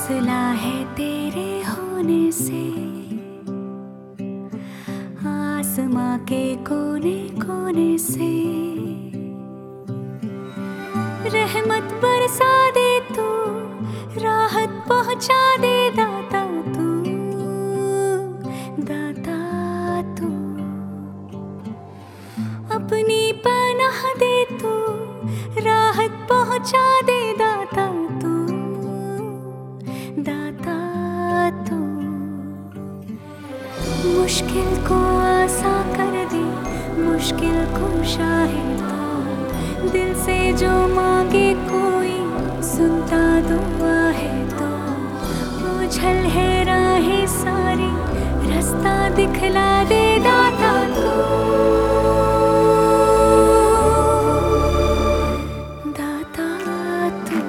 हौसला है तेरे होने से, आसमां के कोने कोने से रहमत बरसा दे तू, राहत पहुंचा दे दाता तू, दाता तू। अपनी पनाह दे तू, राहत पहुंचा दे दाता तू, दाता तू। मुश्किल को आसान कर दे, मुश्किल कुशा है तो, दिल से जो मांगे कोई सुनता दुआ है तो। उछल है राहें सारी, रास्ता दिखला दे दाता तू, दाता तू।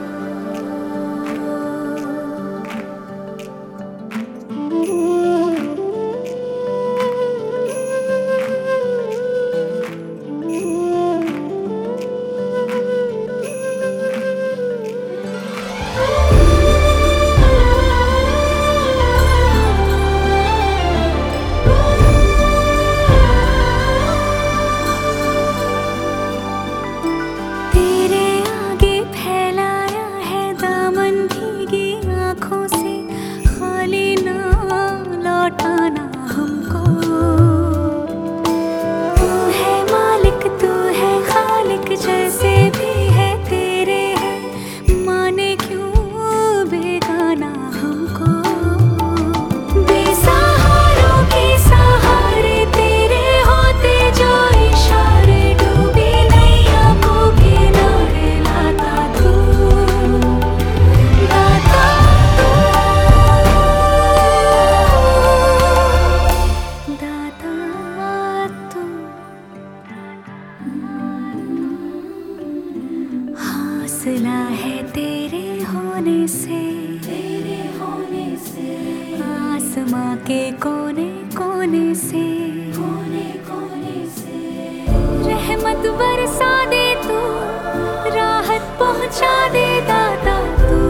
हौसला है तेरे होने से, तेरे होने से आसमां के कोने कोने से, कोने कोने से रहमत बरसा दे तू, राहत पहुंचा दे दाता तू,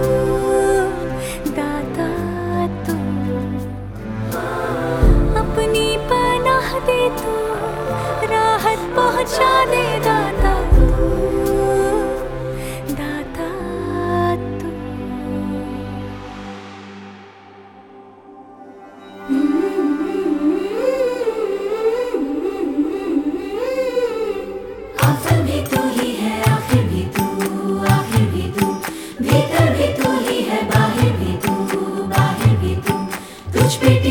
दाता तू। अपनी पनाह दे तू, राहत पहुंचा दे दाता तू, दाता तू। आफत भी तू ही है, आखिर भी तू, आखिर भी तू, भीतर भी तू ही है, बाहर भी तू, बाहर भी तू। तुझ पे